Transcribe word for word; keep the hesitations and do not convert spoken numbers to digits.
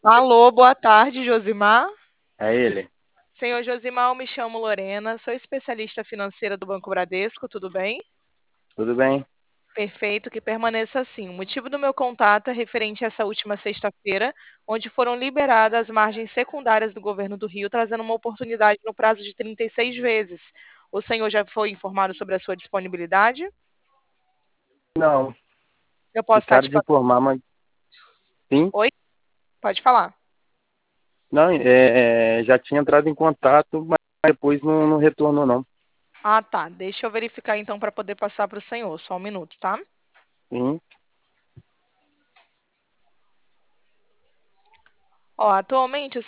Alô, boa tarde, Josimar. É ele. Senhor Josimar, eu me chamo Lorena, sou especialista financeira do Banco Bradesco, tudo bem? Tudo bem? Perfeito, que permaneça assim. O motivo do meu contato é referente a essa última sexta-feira, onde foram liberadas as margens secundárias do governo do Rio, trazendo uma oportunidade no prazo de trinta e seis vezes. O senhor já foi informado sobre a sua disponibilidade? Não, Eu posso estar ficaram te de passando. informar, mas sim. Oi? Pode falar. Não, é, é, já tinha entrado em contato, mas depois não, não retornou, não. Ah, tá. Deixa eu verificar então para poder passar para o senhor. Só um minuto, tá? Sim. Ó, atualmente